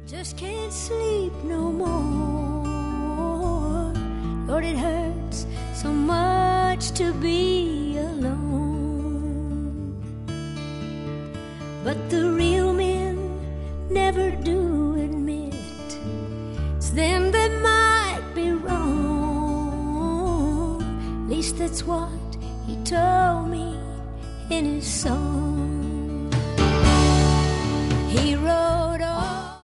just can't sleep no more. Lord, it hurts so much to be alone. But the real men never do admit it's them that might be wrong. At least that's what he told me in his song. He wrote